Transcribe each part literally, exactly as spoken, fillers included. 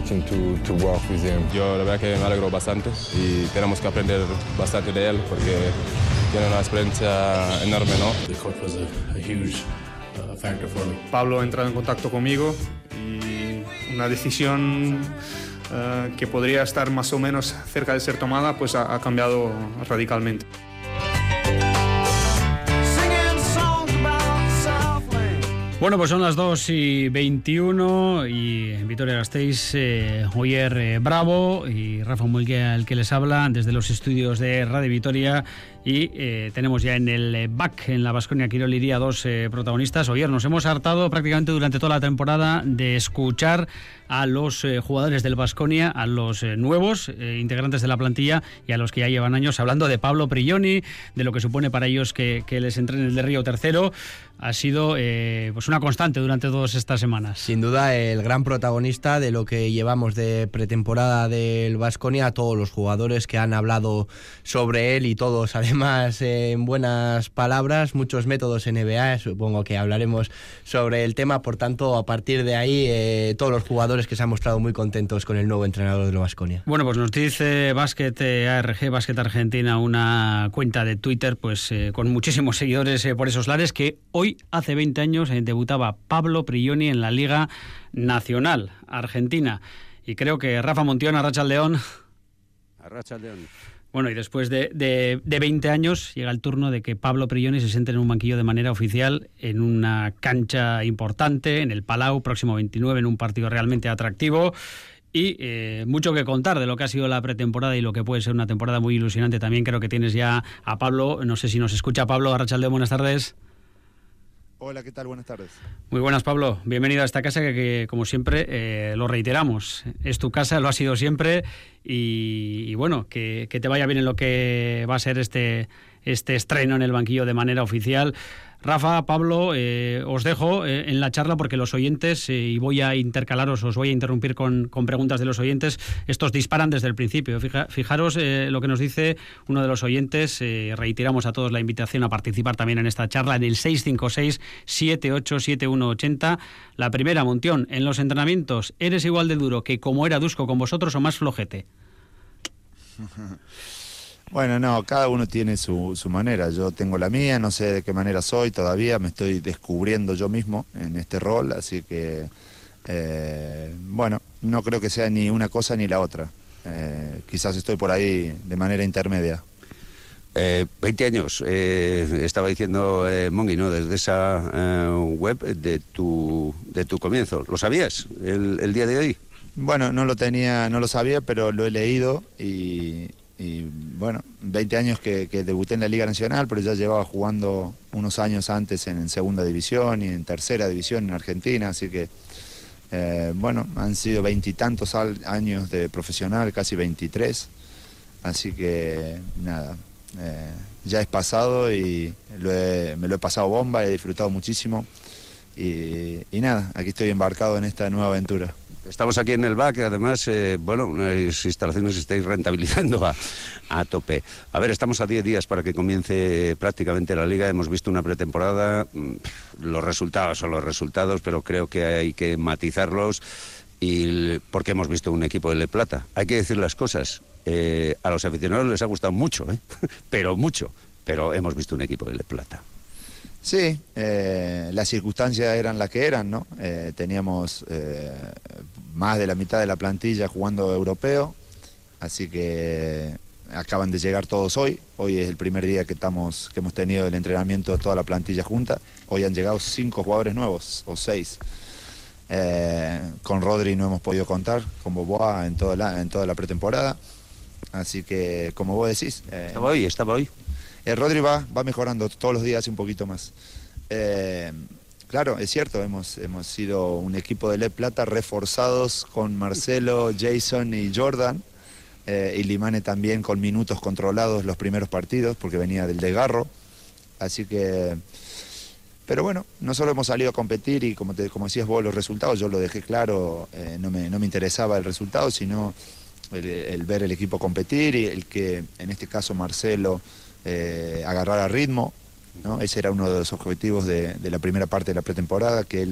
fortune to, to work with him. Yo la verdad que me alegro bastante y tenemos que aprender bastante de él porque tiene una experiencia enorme, ¿no? The coach was a, a huge uh, factor for me. Pablo ha entrado en contacto conmigo y una decisión uh, que podría estar más o menos cerca de ser tomada, pues ha, ha cambiado radicalmente. Bueno, pues son las dos y veintiuno y en Vitoria-Gasteiz, eh, Oyer eh, Bravo y Rafa Mulque, el que les habla desde los estudios de Radio Vitoria. Y eh, tenemos ya en el back, en la Baskonia Kirol Iria, dos eh, protagonistas. Oyer, nos hemos hartado prácticamente durante toda la temporada de escuchar a los eh, jugadores del Baskonia, a los eh, nuevos eh, integrantes de la plantilla y a los que ya llevan años, hablando de Pablo Prigioni, de lo que supone para ellos que, que les entrene el de Río Tercero. Ha sido eh, pues una constante durante todas estas semanas. Sin duda, el gran protagonista de lo que llevamos de pretemporada del Baskonia, todos los jugadores que han hablado sobre él y todos además eh, en buenas palabras, muchos métodos N B A, supongo que hablaremos sobre el tema, por tanto a partir de ahí eh, todos los jugadores que se han mostrado muy contentos con el nuevo entrenador del Baskonia. Bueno, pues nos dice Basket eh, A R G, Basket Argentina, una cuenta de Twitter pues eh, con muchísimos seguidores eh, por esos lares, que hoy hace veinte años eh, debutaba Pablo Prigioni en la Liga Nacional Argentina. Y creo que Rafa Montión, Arratsaldeon. Arratsaldeon. Bueno, y después de, de, de veinte años llega el turno de que Pablo Prigioni se siente en un banquillo de manera oficial en una cancha importante, en el Palau, próximo veintinueve, en un partido realmente atractivo. Y eh, mucho que contar de lo que ha sido la pretemporada y lo que puede ser una temporada muy ilusionante. También creo que tienes ya a Pablo, no sé si nos escucha Pablo. Arratsaldeon, buenas tardes. Hola, ¿qué tal? Buenas tardes. Muy buenas, Pablo. Bienvenido a esta casa que, que como siempre, eh, lo reiteramos. Es tu casa, lo ha sido siempre y, y bueno, que, que te vaya bien en lo que va a ser este, este estreno en el banquillo de manera oficial. Rafa, Pablo, eh, os dejo eh, en la charla porque los oyentes, eh, y voy a intercalaros, os voy a interrumpir con, con preguntas de los oyentes, estos disparan desde el principio. Fija, fijaros eh, lo que nos dice uno de los oyentes, eh, reiteramos a todos la invitación a participar también en esta charla en el seis cinco seis, siete ocho siete uno ocho cero. La primera, Montión, en los entrenamientos, ¿eres igual de duro que como era Dusko con vosotros o más flojete? Bueno, no, cada uno tiene su, su manera. Yo tengo la mía, no sé de qué manera soy todavía, me estoy descubriendo yo mismo en este rol, así que, eh, bueno, no creo que sea ni una cosa ni la otra. Eh, quizás estoy por ahí de manera intermedia. Eh, veinte años, eh, estaba diciendo eh, Mongi, ¿no? Desde esa eh, web de tu, de tu comienzo. ¿Lo sabías el, el día de hoy? Bueno, no lo tenía, no lo sabía, pero lo he leído y... Y bueno, veinte años que, que debuté en la Liga Nacional, pero ya llevaba jugando unos años antes en, en Segunda División y en Tercera División en Argentina, así que eh, bueno, han sido veintitantos años de profesional, casi veintitrés, así que nada, eh, ya es pasado y lo he, me lo he pasado bomba, he disfrutado muchísimo y, y nada, aquí estoy embarcado en esta nueva aventura. Estamos aquí en el B A C, además, eh, bueno, unas instalaciones estáis rentabilizando a, a tope. A ver, estamos a diez días para que comience prácticamente la Liga. Hemos visto una pretemporada, los resultados son los resultados, pero creo que hay que matizarlos y porque hemos visto un equipo de Le Plata. Hay que decir las cosas. Eh, a los aficionados les ha gustado mucho, ¿eh? pero mucho, pero hemos visto un equipo de Le Plata. Sí, eh, las circunstancias eran las que eran, ¿no? Eh, teníamos eh, más de la mitad de la plantilla jugando europeo, así que acaban de llegar todos hoy. Hoy es el primer día que estamos, que hemos tenido el entrenamiento de toda la plantilla junta. Hoy han llegado cinco jugadores nuevos, o seis. Eh, con Rodri no hemos podido contar, con Boboa en toda la, en toda la pretemporada. Así que, como vos decís... Eh, estaba hoy, estaba hoy. El Rodri va, va mejorando todos los días un poquito más. Eh, claro, es cierto, hemos, hemos sido un equipo de Le Plata reforzados con Marcelo, Jason y Jordan, eh, y Limane también con minutos controlados los primeros partidos, porque venía del desgarro. Así que... Pero bueno, no solo hemos salido a competir y como, te, como decías vos, los resultados, yo lo dejé claro, eh, no, me, no me interesaba el resultado, sino el, el ver el equipo competir y el que, en este caso, Marcelo... Eh, agarrar a ritmo, ¿no? Ese era uno de los objetivos de, de la primera parte de la pretemporada, que él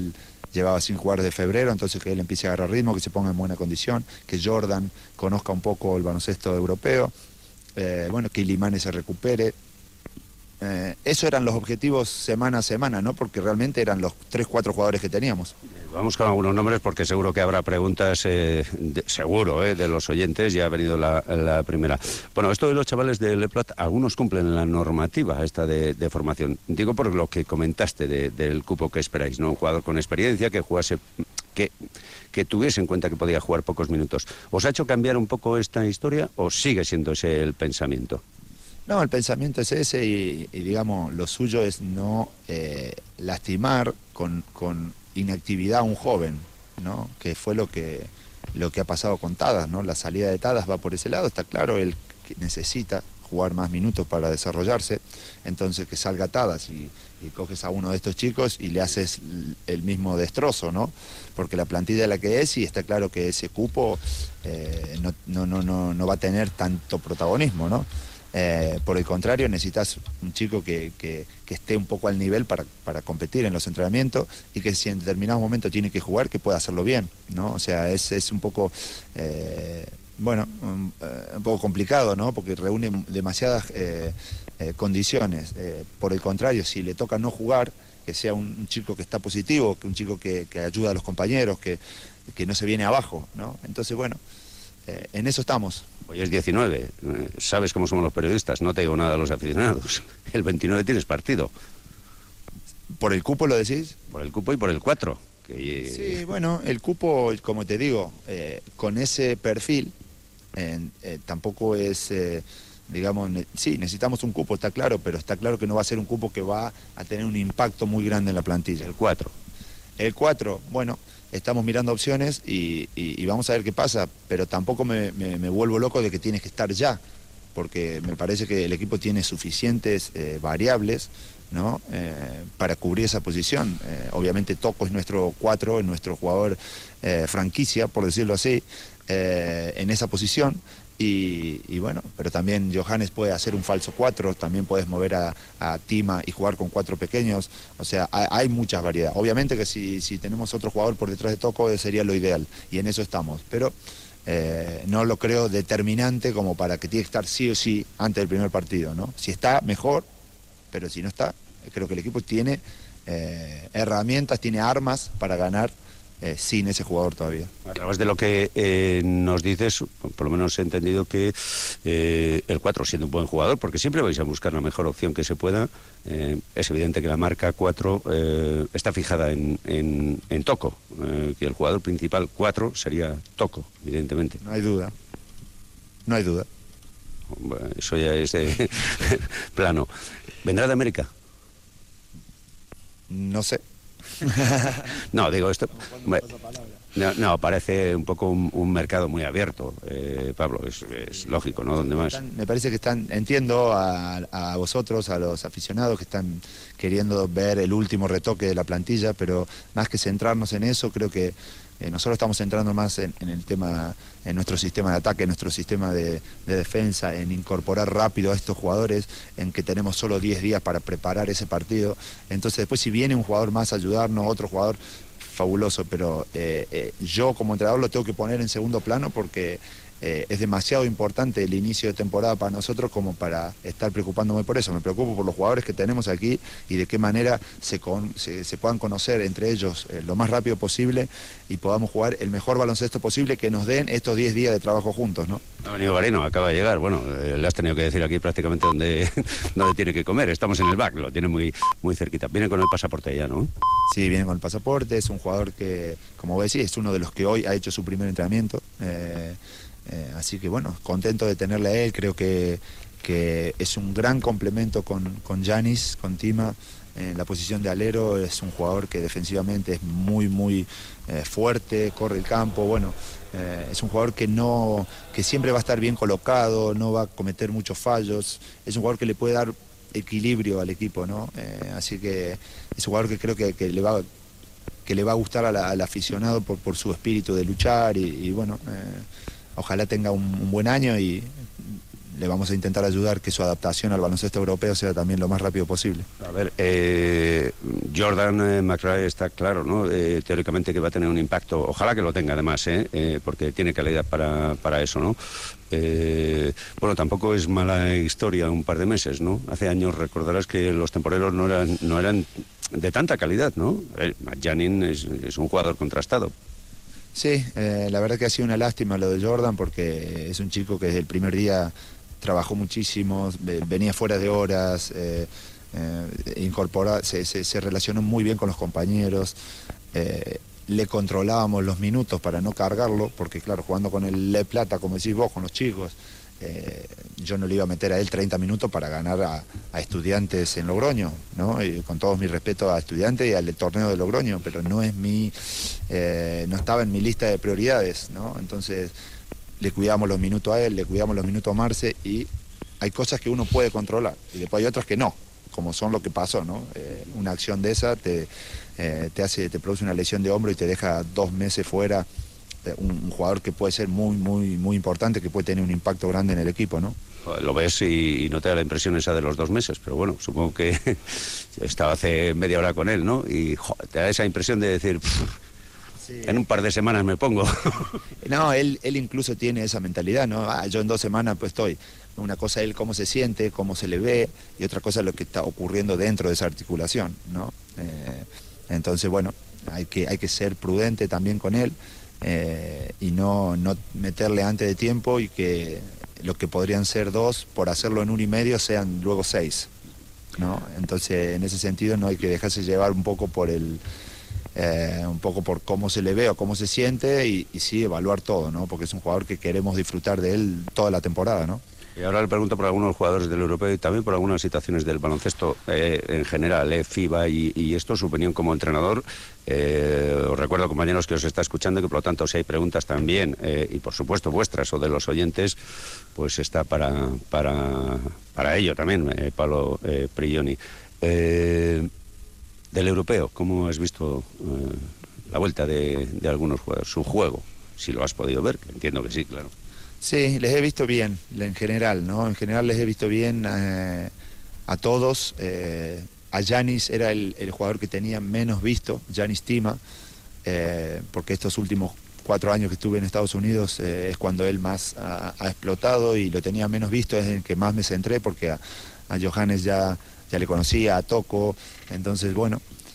llevaba sin jugar de febrero, entonces que él empiece a agarrar ritmo, que se ponga en buena condición, que Jordan conozca un poco el baloncesto europeo, eh, bueno, que Ilimane se recupere. Eh, esos eran los objetivos semana a semana, ¿no? Porque realmente eran los tres, cuatro jugadores que teníamos. Vamos con algunos nombres porque seguro que habrá preguntas, eh, de, seguro, eh, de los oyentes. Ya ha venido la, la primera. Bueno, esto de los chavales de Le Plat, algunos cumplen la normativa esta de, de formación. Digo por lo que comentaste de, del cupo que esperáis, ¿no? Un jugador con experiencia que jugase, que, que tuviese en cuenta que podía jugar pocos minutos. ¿Os ha hecho cambiar un poco esta historia o sigue siendo ese el pensamiento? No, el pensamiento es ese y, y digamos, lo suyo es no eh, lastimar con, con inactividad a un joven, ¿no? Que fue lo que, lo que ha pasado con Tadas, ¿no? La salida de Tadas va por ese lado, está claro, él necesita jugar más minutos para desarrollarse, entonces que salga Tadas y, y coges a uno de estos chicos y le haces el mismo destrozo, ¿no? Porque la plantilla es la que es y está claro que ese cupo eh, no, no, no, no, no va a tener tanto protagonismo, ¿no? Eh, por el contrario, necesitas un chico que, que, que esté un poco al nivel para, para competir en los entrenamientos y que si en determinado momento tiene que jugar, que pueda hacerlo bien, ¿no? O sea, es, es un poco, eh, bueno, un, eh, un poco complicado, ¿no? Porque reúne demasiadas eh, eh, condiciones. Eh, por el contrario, si le toca no jugar, que sea un, un chico que está positivo, que un chico que, que ayuda a los compañeros, que, que no se viene abajo, ¿no? Entonces, bueno, eh, en eso estamos. Hoy es diecinueve, sabes cómo somos los periodistas, no te digo nada a los aficionados. El veintinueve tienes partido. ¿Por el cupo lo decís? Por el cupo y por el cuatro. Que... Sí, bueno, el cupo, como te digo, eh, con ese perfil, eh, eh, tampoco es, eh, digamos, ne sí, necesitamos un cupo, está claro, pero está claro que no va a ser un cupo que va a tener un impacto muy grande en la plantilla. El cuatro. El cuatro, bueno... Estamos mirando opciones y, y, y vamos a ver qué pasa, pero tampoco me, me, me vuelvo loco de que tienes que estar ya, porque me parece que el equipo tiene suficientes eh, variables, ¿no? eh, para cubrir esa posición. Eh, obviamente Tocco es nuestro cuatro, es nuestro jugador eh, franquicia, por decirlo así, eh, en esa posición. Y, y bueno, pero también Johannes puede hacer un falso cuatro, también puedes mover a, a Tima y jugar con cuatro pequeños, o sea, hay, hay muchas variedades. Obviamente que si, si tenemos otro jugador por detrás de Tocco sería lo ideal, y en eso estamos, pero eh, no lo creo determinante como para que tiene que estar sí o sí antes del primer partido, ¿no? Si está, mejor, pero si no está, creo que el equipo tiene eh, herramientas, tiene armas para ganar Eh, sin ese jugador todavía. A través de lo que eh, nos dices, por lo menos he entendido que eh, el cuatro, siendo un buen jugador, porque siempre vais a buscar la mejor opción que se pueda, eh, es evidente que la marca cuatro eh, está fijada en, en, en Tocco, eh, que el jugador principal cuatro sería Tocco, evidentemente. No hay duda, no hay duda. Bueno, eso ya es de plano. ¿Vendrá de América? No sé. No, digo esto. No, no, parece un poco un, un mercado muy abierto, eh, Pablo, es, es lógico, ¿no? ¿Dónde más? Me parece que están, entiendo a, a vosotros, a los aficionados que están queriendo ver el último retoque de la plantilla, pero más que centrarnos en eso, creo que eh, nosotros estamos centrando más en, en el tema, en nuestro sistema de ataque, en nuestro sistema de, de defensa, en incorporar rápido a estos jugadores, en que tenemos solo diez días para preparar ese partido. Entonces después si viene un jugador más a ayudarnos, otro jugador, fabuloso, pero eh, eh, yo como entrenador lo tengo que poner en segundo plano porque eh, es demasiado importante el inicio de temporada para nosotros como para estar preocupándome por eso. Me preocupo por los jugadores que tenemos aquí y de qué manera se, con, se, se puedan conocer entre ellos eh, lo más rápido posible y podamos jugar el mejor baloncesto posible que nos den estos diez días de trabajo juntos, ¿no? Ha venido Garino, acaba de llegar, bueno, eh, le has tenido que decir aquí prácticamente dónde, dónde tiene que comer, estamos en el back, lo tiene muy, muy cerquita, viene con el pasaporte ya, ¿no? Sí, viene con el pasaporte, es un jugador que, como vos decís, es uno de los que hoy ha hecho su primer entrenamiento, eh, eh, así que bueno, contento de tenerle a él, creo que, que es un gran complemento con con Giannis, con Tima, en la posición de alero, es un jugador que defensivamente es muy, muy eh, fuerte, corre el campo, bueno, eh, es un jugador que, no, que siempre va a estar bien colocado, no va a cometer muchos fallos, es un jugador que le puede dar equilibrio al equipo, ¿no? Eh, así que es un jugador que creo que, que le va que le va a gustar a la, al aficionado por, por su espíritu de luchar y, y bueno, eh, ojalá tenga un, un buen año y le vamos a intentar ayudar que su adaptación al baloncesto europeo sea también lo más rápido posible. A ver, eh, Jordan eh, McRae está claro, ¿no? Eh, teóricamente que va a tener un impacto, ojalá que lo tenga además, ¿eh? Eh, porque tiene calidad para, para eso, ¿no? Eh, bueno, tampoco es mala historia un par de meses, ¿no? Hace años recordarás que los temporeros no eran, no eran de tanta calidad, ¿no? Eh, Janin es, es un jugador contrastado. Sí, eh, la verdad que ha sido una lástima lo de Jordan porque es un chico que desde el primer día trabajó muchísimo, venía fuera de horas, eh, eh, incorpora, se, se, se relacionó muy bien con los compañeros, eh, le controlábamos los minutos para no cargarlo, porque claro, jugando con el Le Plata, como decís vos, con los chicos, eh, yo no le iba a meter a él treinta minutos para ganar a, a Estudiantes en Logroño, ¿no? Y con todo mi respeto a Estudiantes y al torneo de Logroño, pero no es mi, eh, no estaba en mi lista de prioridades, ¿no? Entonces le cuidamos los minutos a él, le cuidamos los minutos a Marce, y hay cosas que uno puede controlar y después hay otras que no, como son lo que pasó, ¿no? Eh, una acción de esa te, eh, te hace, te produce una lesión de hombro y te deja dos meses fuera. Un, un jugador que puede ser muy, muy, muy importante, que puede tener un impacto grande en el equipo, ¿no? Lo ves y, y no te da la impresión esa de los dos meses, pero bueno, supongo que estaba hace media hora con él, ¿no? Y jo, te da esa impresión de decir, sí, en un par de semanas me pongo. No, él, él incluso tiene esa mentalidad, ¿no? Ah, yo en dos semanas pues estoy. Una cosa es él cómo se siente, cómo se le ve, y otra cosa es lo que está ocurriendo dentro de esa articulación, ¿no? Eh, entonces, bueno, hay que, hay que ser prudente también con él. Eh, y no, no meterle antes de tiempo y que lo que podrían ser dos, por hacerlo en uno y medio, sean luego seis, ¿no? Entonces, en ese sentido no hay que dejarse llevar un poco por el eh, un poco por cómo se le ve o cómo se siente y, y sí evaluar todo, ¿no? Porque es un jugador que queremos disfrutar de él toda la temporada, ¿no? Y ahora le pregunto por algunos jugadores del europeo y también por algunas situaciones del baloncesto eh, en general, eh, FIBA y, y esto, su opinión como entrenador. Eh, os recuerdo, compañeros, que os está escuchando, que por lo tanto si hay preguntas también, eh, y por supuesto vuestras o de los oyentes, pues está para, para, para ello también, eh, Pablo eh, Prigioni. Eh, del europeo, ¿cómo has visto eh, la vuelta de, de algunos jugadores? Su juego, si lo has podido ver, que entiendo que sí, claro. Sí, les he visto bien, en general, ¿no? En general les he visto bien eh, a todos. Eh, a Giannis era el, el jugador que tenía menos visto, Giannis Tima, eh, porque estos últimos cuatro años que estuve en Estados Unidos eh, es cuando él más ha, ha explotado y lo tenía menos visto, es el que más me centré porque a, a Johannes ya, ya le conocía, a Tocco, entonces bueno,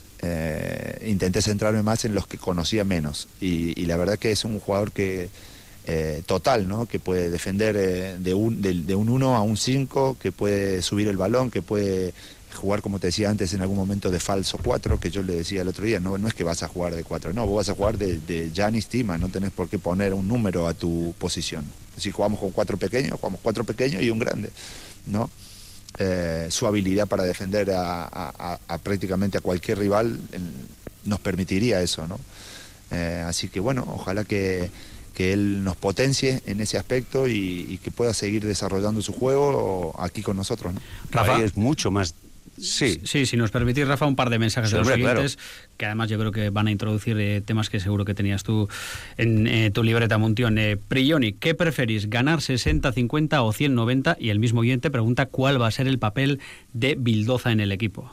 eh, intenté centrarme más en los que conocía menos y, y la verdad que es un jugador que Eh, total, ¿no? Que puede defender eh, de un de, de un uno a un cinco, que puede subir el balón, que puede jugar, como te decía antes, en algún momento de falso cuatro, que yo le decía el otro día, no, no es que vas a jugar de cuatro, no, vos vas a jugar de, de Giannis Tima, no tenés por qué poner un número a tu posición. Si jugamos con cuatro pequeños, jugamos cuatro pequeños y un grande, ¿no? Eh, su habilidad para defender a, a, a, a prácticamente a cualquier rival en, nos permitiría eso, ¿no? Eh, así que bueno, ojalá que que él nos potencie en ese aspecto y, y que pueda seguir desarrollando su juego aquí con nosotros, ¿no? Rafa, es mucho más... Sí. sí, si nos permitís, Rafa, un par de mensajes sí, de los hombre, oyentes, claro, que además yo creo que van a introducir eh, temas que seguro que tenías tú en eh, tu libreta, Muntión. Eh, Prigioni, ¿qué preferís, ganar sesenta cincuenta o cien noventa? Y el mismo oyente pregunta cuál va a ser el papel de Bildoza en el equipo.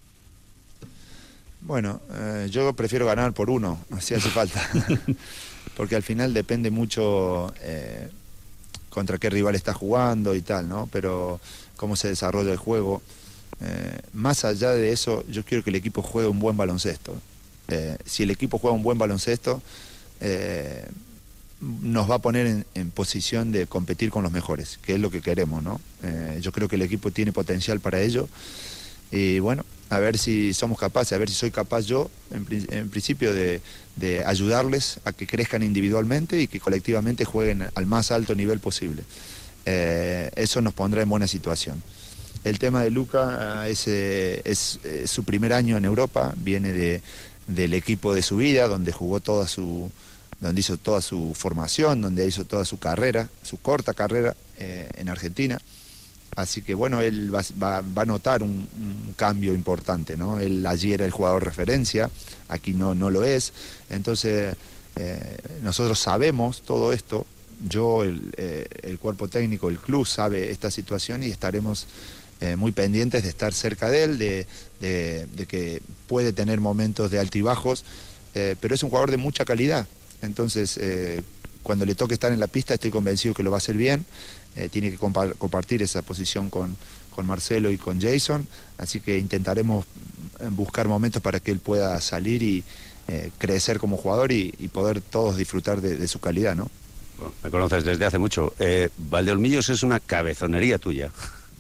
Bueno, eh, yo prefiero ganar por uno, si hace falta. Porque al final depende mucho eh, contra qué rival está jugando y tal, ¿no? Pero cómo se desarrolla el juego. Eh, más allá de eso, yo quiero que el equipo juegue un buen baloncesto. Eh, si el equipo juega un buen baloncesto, eh, nos va a poner en, en posición de competir con los mejores, que es lo que queremos, ¿no? Eh, yo creo que el equipo tiene potencial para ello. Y bueno, a ver si somos capaces, a ver si soy capaz yo, en, en principio, de, de ayudarles a que crezcan individualmente y que colectivamente jueguen al más alto nivel posible. Eh, eso nos pondrá en buena situación. El tema de Luka es, es, es su primer año en Europa, viene de, del equipo de su vida, donde jugó toda su, donde hizo toda su formación, donde hizo toda su carrera, su corta carrera eh, en Argentina. Así que bueno, él va, va, va a notar un, un cambio importante, ¿no? Él allí era el jugador referencia, aquí no, no lo es. Entonces, eh, nosotros sabemos todo esto, yo, el, eh, el cuerpo técnico, el club sabe esta situación y estaremos eh, muy pendientes de estar cerca de él, de, de, de que puede tener momentos de altibajos, eh, pero es un jugador de mucha calidad. Entonces, eh, cuando le toque estar en la pista, estoy convencido que lo va a hacer bien. Eh, tiene que compa compartir esa posición con, con Marcelo y con Jason, así que intentaremos buscar momentos para que él pueda salir y eh, crecer como jugador y, y poder todos disfrutar de, de su calidad, ¿no? Bueno, me conoces desde hace mucho. Eh, Valdeolmillos es una cabezonería tuya.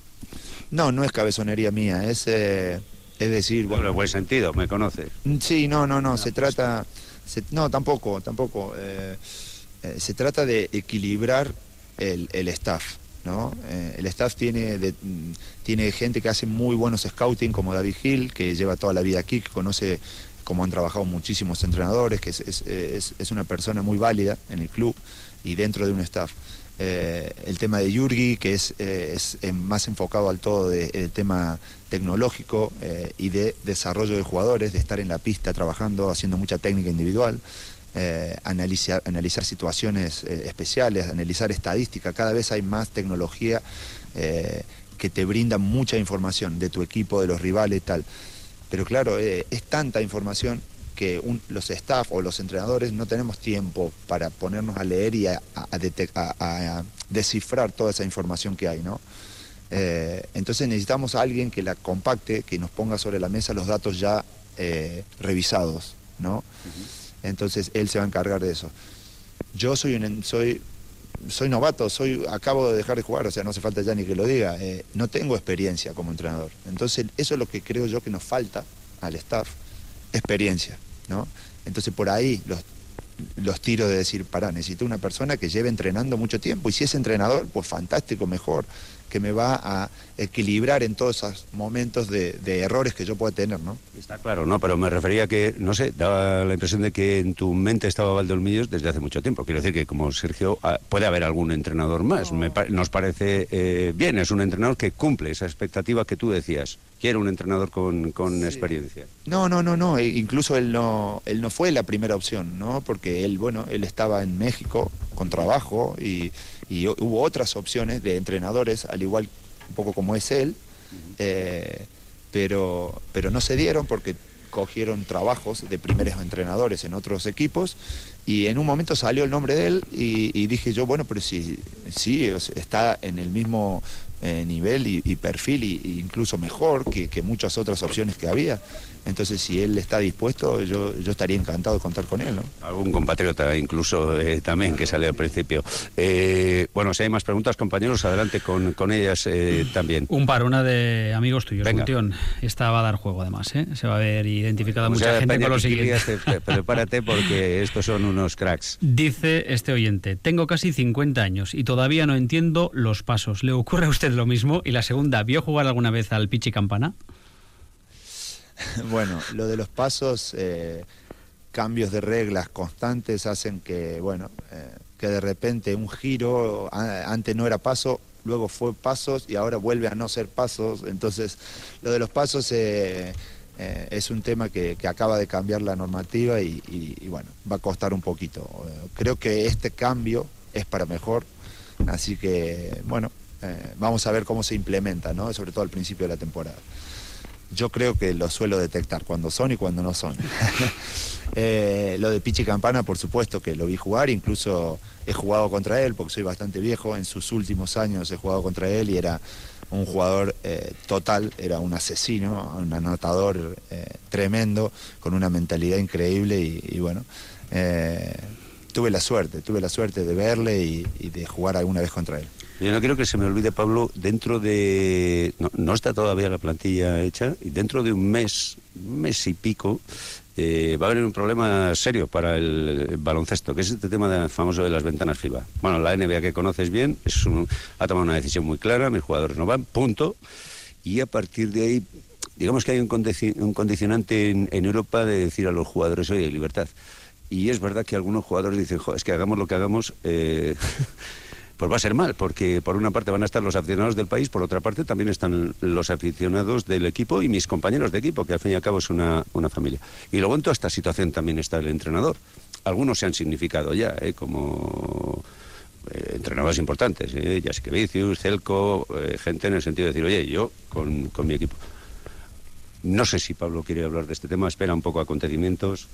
No, no es cabezonería mía, es, eh, es decir... Bueno, en buen sentido, me conoces. Sí, no, no, no, se trata... Se, no, tampoco, tampoco. Eh, eh, se trata de equilibrar el, el staff, ¿no? Eh, el staff tiene, de, tiene gente que hace muy buenos scouting, como David Hill, que lleva toda la vida aquí, que conoce cómo han trabajado muchísimos entrenadores, que es, es, es, es una persona muy válida en el club y dentro de un staff. Eh, el tema de Yurgi, que es, eh, es eh, más enfocado al todo del de, tema tecnológico eh, y de desarrollo de jugadores, de estar en la pista trabajando, haciendo mucha técnica individual, eh, analizar, analizar situaciones eh, especiales, analizar estadística. Cada vez hay más tecnología eh, que te brinda mucha información de tu equipo, de los rivales y tal. Pero claro, eh, es tanta información que un, los staff o los entrenadores no tenemos tiempo para ponernos a leer y a, a, a, a, a descifrar toda esa información que hay, ¿no? Eh, entonces necesitamos a alguien que la compacte, que nos ponga sobre la mesa los datos ya eh, revisados, ¿no? Uh-huh. Entonces él se va a encargar de eso. Yo soy un, soy, soy novato, soy, acabo de dejar de jugar, o sea, no hace falta ya ni que lo diga. Eh, no tengo experiencia como entrenador. Entonces eso es lo que creo yo que nos falta al staff, experiencia, ¿no? Entonces por ahí los, los tiros de decir, pará, necesito una persona que lleve entrenando mucho tiempo, y si es entrenador, pues fantástico, mejor, que me va a equilibrar en todos esos momentos de, de errores que yo pueda tener, ¿no? Está claro, ¿no? Pero me refería que, no sé, daba la impresión de que en tu mente estaba Valdeolmillos desde hace mucho tiempo. Quiero decir que, como Sergio, puede haber algún entrenador más. Me, nos parece eh, bien, es un entrenador que cumple esa expectativa que tú decías. Quiero un entrenador con, con sí. experiencia. No, no, no, no. Incluso él no, él no fue la primera opción, ¿no? Porque él, bueno, él estaba en México con trabajo y... Y hubo otras opciones de entrenadores, al igual un poco como es él, eh, pero, pero no se dieron porque cogieron trabajos de primeros entrenadores en otros equipos, y en un momento salió el nombre de él y, y dije yo, bueno, pero si sí, está en el mismo eh, nivel y, y perfil, y, y incluso mejor que, que muchas otras opciones que había. Entonces, si él está dispuesto, yo, yo estaría encantado de contar con él, ¿no? Algún compatriota incluso eh, también que sale al principio. Eh, bueno, si hay más preguntas, compañeros, adelante con, con ellas eh, también. Un par, una de amigos tuyos. Cultión. Esta va a dar juego además, ¿eh? Se va a ver identificada mucha sea, gente con los siguientes. Prepárate porque estos son unos cracks. Dice este oyente, tengo casi cincuenta años y todavía no entiendo los pasos. ¿Le ocurre a usted lo mismo? Y la segunda, ¿vio jugar alguna vez al Pichi Campana? Bueno, lo de los pasos, eh, cambios de reglas constantes hacen que, bueno, eh, que de repente un giro, a, antes no era paso, luego fue pasos y ahora vuelve a no ser pasos. Entonces, lo de los pasos eh, eh, es un tema que, que acaba de cambiar la normativa y, y, y, bueno, va a costar un poquito. Creo que este cambio es para mejor, así que, bueno, eh, vamos a ver cómo se implementa, ¿no? Sobre todo al principio de la temporada. Yo creo que lo suelo detectar cuando son y cuando no son. eh, lo de Pichi Campana, por supuesto que lo vi jugar, incluso he jugado contra él porque soy bastante viejo. En sus últimos años he jugado contra él y era un jugador eh, total, era un asesino, un anotador eh, tremendo, con una mentalidad increíble y, y bueno, eh, tuve la suerte, tuve la suerte de verle y, y de jugar alguna vez contra él. Yo no quiero que se me olvide, Pablo, dentro de... No, no está todavía la plantilla hecha, y dentro de un mes, un mes y pico, eh, va a haber un problema serio para el, el baloncesto, que es este tema de, famoso de las ventanas FIBA. Bueno, la N B A, que conoces bien, es un, ha tomado una decisión muy clara, mis jugadores no van, punto, y a partir de ahí, digamos que hay un, condici un condicionante en, en Europa de decir a los jugadores, oye, libertad. Y es verdad que algunos jugadores dicen, jo, es que hagamos lo que hagamos... Eh, pues va a ser mal, porque por una parte van a estar los aficionados del país, por otra parte también están los aficionados del equipo y mis compañeros de equipo, que al fin y al cabo es una, una familia. Y luego en toda esta situación también está el entrenador. Algunos se han significado ya, ¿eh? como entrenadores importantes, ¿eh? Jasikevicius, Zelko, eh, gente en el sentido de decir, oye, yo con, con mi equipo. No sé si Pablo quiere hablar de este tema, espera un poco acontecimientos.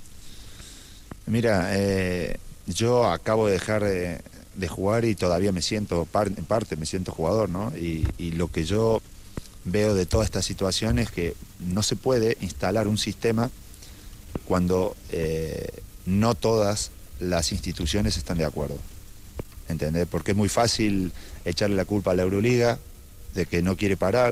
Mira, eh, yo acabo de dejar de, de jugar y todavía me siento, par, en parte me siento jugador, ¿no? Y, y lo que yo veo de toda esta situación es que no se puede instalar un sistema cuando eh, no todas las instituciones están de acuerdo. ¿Entendés? Porque es muy fácil echarle la culpa a la Euroliga de que no quiere parar.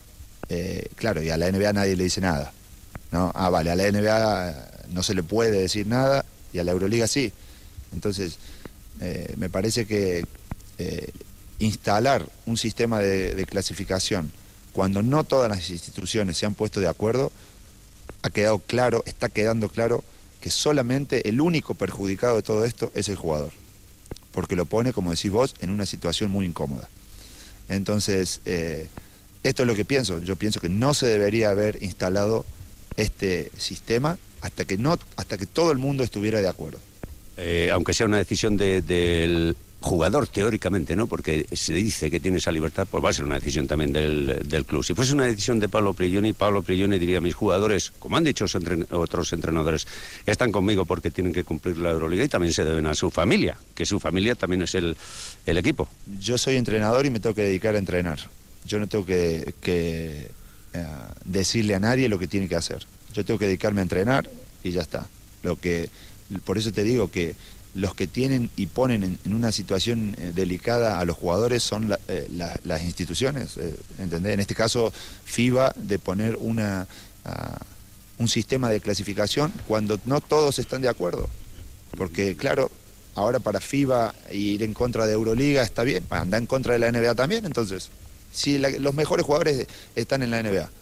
Eh, claro, y a la N B A nadie le dice nada, ¿no? Ah, vale, a la N B A no se le puede decir nada y a la Euroliga sí. Entonces, eh, me parece que eh, instalar un sistema de, de clasificación cuando no todas las instituciones se han puesto de acuerdo, ha quedado claro, está quedando claro que solamente el único perjudicado de todo esto es el jugador, porque lo pone, como decís vos, en una situación muy incómoda. Entonces, eh, esto es lo que pienso. Yo pienso que no se debería haber instalado este sistema hasta que, no, hasta que todo el mundo estuviera de acuerdo. Eh, aunque sea una decisión de, del jugador, teóricamente, ¿no? Porque se dice que tiene esa libertad, pues va a ser una decisión también del, del club. Si fuese una decisión de Pablo Prigioni, Pablo Prigioni diría a mis jugadores, como han dicho otros entrenadores, están conmigo porque tienen que cumplir la Euroliga y también se deben a su familia, que su familia también es el, el equipo. Yo soy entrenador y me tengo que dedicar a entrenar. Yo no tengo que, que eh, decirle a nadie lo que tiene que hacer. Yo tengo que dedicarme a entrenar y ya está. Lo que, por eso te digo que los que tienen y ponen en, en una situación eh, delicada a los jugadores son la, eh, la, las instituciones, eh, ¿entendés? En este caso, FIBA, de poner una, uh, un sistema de clasificación cuando no todos están de acuerdo. Porque, claro, ahora para FIBA ir en contra de Euroliga está bien, anda en contra de la N B A también, entonces. Si la, los mejores jugadores están en la N B A.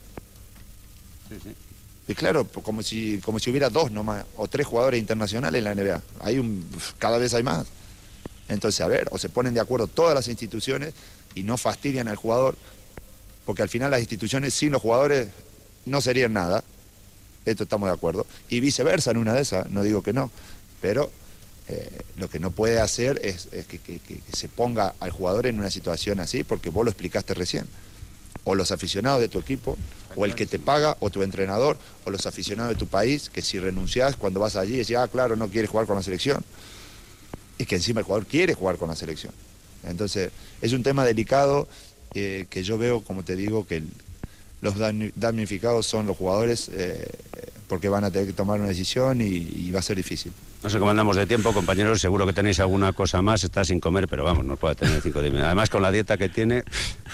Sí, sí. Y claro, como si, como si hubiera dos nomás, o tres jugadores internacionales en la N B A. Hay un, cada vez hay más. Entonces, a ver, o se ponen de acuerdo todas las instituciones y no fastidian al jugador, porque al final las instituciones sin los jugadores no serían nada. Esto estamos de acuerdo. Y viceversa en una de esas, no digo que no, pero eh, lo que no puede hacer es, es que, que, que se ponga al jugador en una situación así, porque vos lo explicaste recién. O los aficionados de tu equipo, o el que te paga, o tu entrenador, o los aficionados de tu país, que si renunciás cuando vas allí, decís, ah, claro, no quieres jugar con la selección. Es que encima el jugador quiere jugar con la selección. Entonces, es un tema delicado eh, que yo veo, como te digo, que el, los damnificados son los jugadores, eh, porque van a tener que tomar una decisión y, y va a ser difícil. No sé cómo andamos de tiempo, compañeros, seguro que tenéis alguna cosa más, está sin comer, pero vamos, no puede tener cinco de minutos. Además, con la dieta que tiene...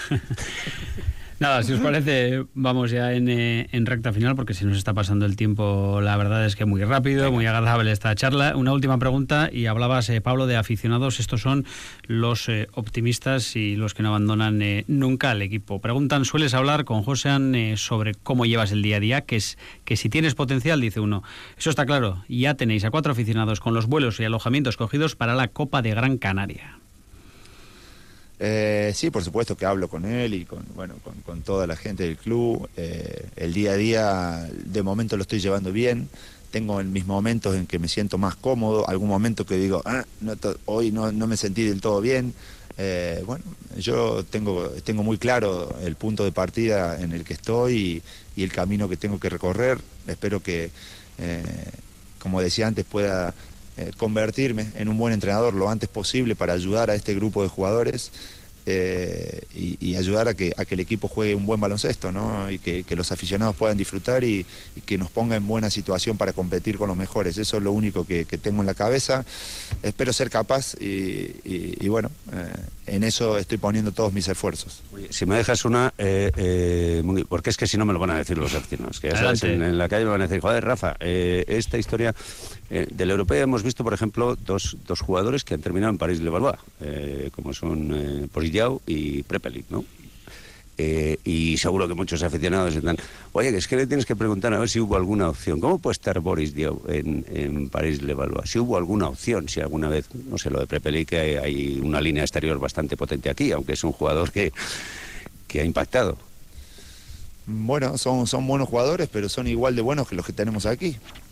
Nada, si os parece, vamos ya en, eh, en recta final, porque se nos está pasando el tiempo, la verdad es que muy rápido, muy agradable esta charla. Una última pregunta, y hablabas, eh, Pablo, de aficionados. Estos son los eh, optimistas y los que no abandonan eh, nunca al equipo. Preguntan, ¿sueles hablar con Josean eh, sobre cómo llevas el día a día? Que es que si tienes potencial, dice uno. Eso está claro, ya tenéis a cuatro aficionados con los vuelos y alojamientos cogidos para la Copa de Gran Canaria. Eh, sí, por supuesto que hablo con él y con, bueno, con, con toda la gente del club. Eh, el día a día, de momento lo estoy llevando bien. Tengo en mis momentos en que me siento más cómodo, algún momento que digo, ah, no hoy no, no me sentí del todo bien. Eh, bueno, yo tengo, tengo muy claro el punto de partida en el que estoy y, y el camino que tengo que recorrer. Espero que, eh, como decía antes, pueda eh, convertirme en un buen entrenador lo antes posible para ayudar a este grupo de jugadores eh, y, y ayudar a que, a que el equipo juegue un buen baloncesto, ¿no? Y que, que los aficionados puedan disfrutar y, y que nos ponga en buena situación para competir con los mejores. Eso es lo único que, que tengo en la cabeza. Espero ser capaz y, y, y bueno, eh, en eso estoy poniendo todos mis esfuerzos. Si me dejas una, eh, eh, porque es que si no me lo van a decir los aficionados, que ya sabes, en, en la calle me van a decir, joder, Rafa, eh, esta historia eh, del europeo hemos visto, por ejemplo, dos, dos jugadores que han terminado en París-Levallois, eh, como son eh, Porizhau y Prepelic, ¿no? Eh, y seguro que muchos aficionados están, oye, es que le tienes que preguntar a ver si hubo alguna opción. ¿Cómo puede estar Boris Diaw en, en París-Levallois? Si hubo alguna opción, si alguna vez, no sé, lo de Prepelic, que hay, hay una línea exterior bastante potente aquí, aunque es un jugador que, que ha impactado. Bueno, son, son buenos jugadores, pero son igual de buenos que los que tenemos aquí.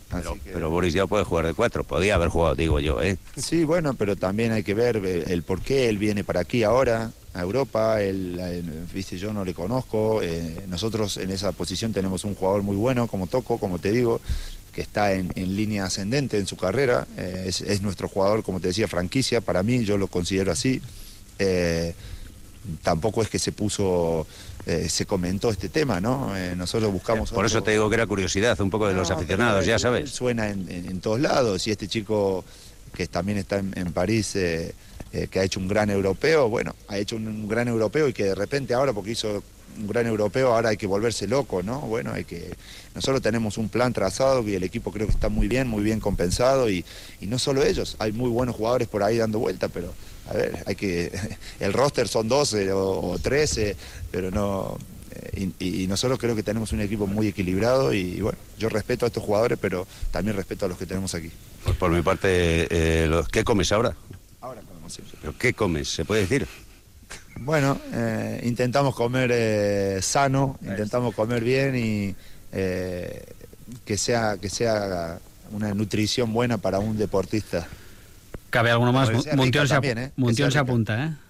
Pero, que... pero Boris ya puede jugar de cuatro, podía haber jugado, digo yo, ¿eh? Sí, bueno, pero también hay que ver el, el por qué él viene para aquí ahora, a Europa, él, él, viste, yo no le conozco, eh, nosotros en esa posición tenemos un jugador muy bueno como Tocco, como te digo, que está en, en línea ascendente en su carrera, eh, es, es nuestro jugador, como te decía, franquicia, para mí, yo lo considero así, eh, tampoco es que se puso... Eh, se comentó este tema, ¿no? Eh, nosotros buscamos... Por otro... eso te digo que era curiosidad, un poco de no, los aficionados, ya sabes. Suena en, en, en todos lados, y este chico que también está en, en París, eh, eh, que ha hecho un gran europeo, bueno, ha hecho un, un gran europeo y que de repente ahora, porque hizo un gran europeo, ahora hay que volverse loco, ¿no? Bueno, hay que... Nosotros tenemos un plan trazado y el equipo creo que está muy bien, muy bien compensado, y, y no solo ellos, hay muy buenos jugadores por ahí dando vuelta, pero... A ver, hay que el roster son doce o, o trece, pero no... Y, y nosotros creo que tenemos un equipo muy equilibrado y, y bueno, yo respeto a estos jugadores, pero también respeto a los que tenemos aquí. Pues por mi parte, eh, ¿qué comes ahora? Ahora comemos siempre. ¿Pero qué comes? ¿Se puede decir? Bueno, eh, intentamos comer eh, sano, intentamos comer bien y eh, que sea, que sea una nutrición buena para un deportista. ¿Cabe alguno más? Muntión, se, también, ¿eh? Muntión se apunta, ¿eh?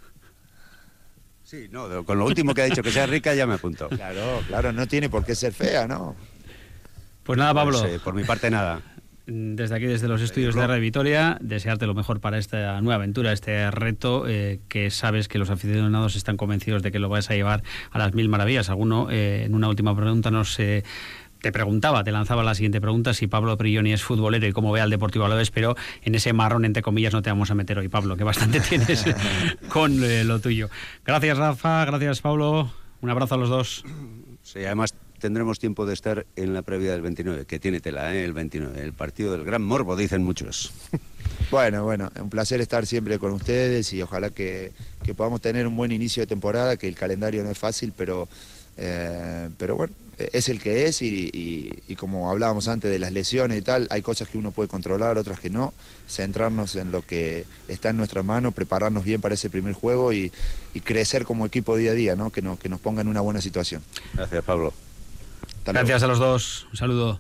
Sí, no, con lo último que ha dicho, que sea rica, ya me apunto. Claro, claro, no tiene por qué ser fea, ¿no? Pues nada, Pablo. Pues, eh, por mi parte, nada. Desde aquí, desde los estudios de Radio Vitoria, desearte lo mejor para esta nueva aventura, este reto, eh, que sabes que los aficionados están convencidos de que lo vas a llevar a las mil maravillas. Alguno, eh, en una última pregunta, nos... Eh, Te preguntaba, te lanzaba la siguiente pregunta, si Pablo Prigioni es futbolero y cómo ve al Deportivo Alavés, pero en ese marrón, entre comillas, no te vamos a meter hoy, Pablo, que bastante tienes con eh, lo tuyo. Gracias, Rafa, gracias, Pablo, un abrazo a los dos. Sí, además tendremos tiempo de estar en la previa del veintinueve, que tiene tela, ¿eh? El veintinueve, el partido del gran morbo, dicen muchos. Bueno, bueno, un placer estar siempre con ustedes y ojalá que, que podamos tener un buen inicio de temporada, que el calendario no es fácil, pero, eh, pero bueno, es el que es y, y, y como hablábamos antes de las lesiones y tal, hay cosas que uno puede controlar, otras que no, centrarnos en lo que está en nuestra mano, prepararnos bien para ese primer juego y, y crecer como equipo día a día, ¿no? Que nos, que nos ponga en una buena situación. Gracias, Pablo. Gracias a los dos, un saludo.